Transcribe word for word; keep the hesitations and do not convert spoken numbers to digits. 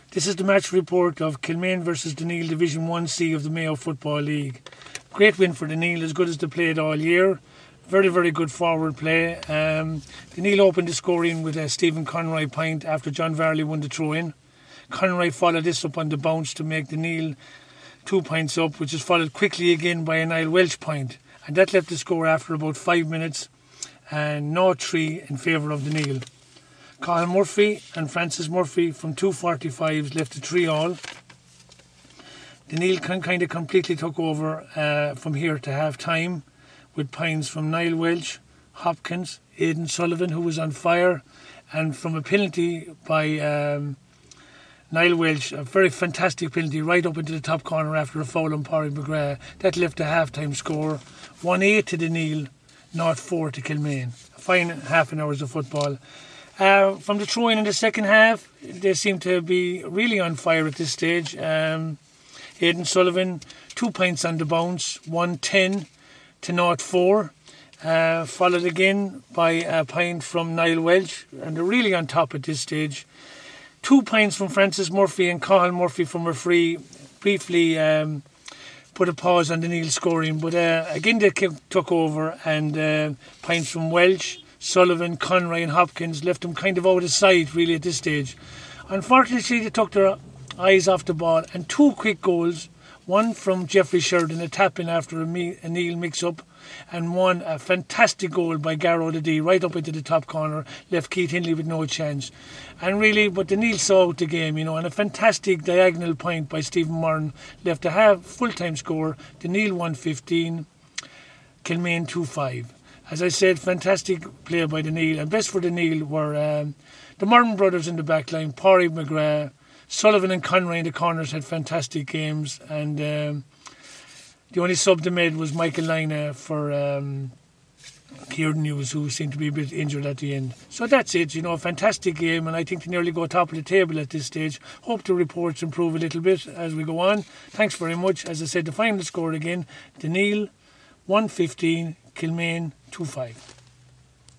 This is the match report of Kilmaine versus Daneil Division one C of the Mayo Football League. Great win for Daneil, as good as they played all year. Very, very good forward play. Um, Daneil opened the scoring with a Stephen Conroy pint after John Varley won the throw-in. Conroy followed this up on the bounce to make Daneil two points up, which is followed quickly again by a Niall Welch point. And that left the score after about five minutes and zero three in favour of Daneil. Cathal Murphy and Francis Murphy from two forty-fives left it three all. Daneil kind of completely took over uh, from here to half time with points from Niall Welch, Hopkins, Aidan Sullivan, who was on fire, and from a penalty by um, Niall Welch, a very fantastic penalty right up into the top corner after a foul on Pádraig McGrath. That left a half-time score, one eight to Daneil, zero four to Kilmaine. A fine half an hours of football. Uh, from the throw-in in the second half, they seem to be really on fire at this stage. Um, Aidan Sullivan, two points on the bounce, one ten to zero four. Uh, followed again by a point from Niall Welch, and they're really on top at this stage. Two points from Francis Murphy and Cathal Murphy from a free briefly um, put a pause on Daneil scoring, but uh, again they took over, and uh, points from Welch, Sullivan, Conroy and Hopkins left them kind of out of sight really at this stage. Unfortunately, they took their eyes off the ball, and two quick goals, one from Jeffrey Sheridan, a tap-in after a, me- a Neil mix-up, and one, a fantastic goal by Garrow the right up into the top corner, left Keith Hindley with no chance. And really, but Daneil saw out the game, you know, and a fantastic diagonal point by Stephen Murren left a half full-time score, Daneil one fifteen, Kilmaine two five. As I said, fantastic play by Daneil, and best for Daneil were um, the Murren brothers in the back line, Pádraig McGrath, Sullivan and Conroy in the corners had fantastic games, and um, the only sub they made was Michael Lina for um, Kieran News, who seemed to be a bit injured at the end. So that's it, you know, a fantastic game, and I think they nearly go top of the table at this stage. Hope the reports improve a little bit as we go on. Thanks very much. As I said, the final score again, Daneil one fifteen, Kilmaine two five.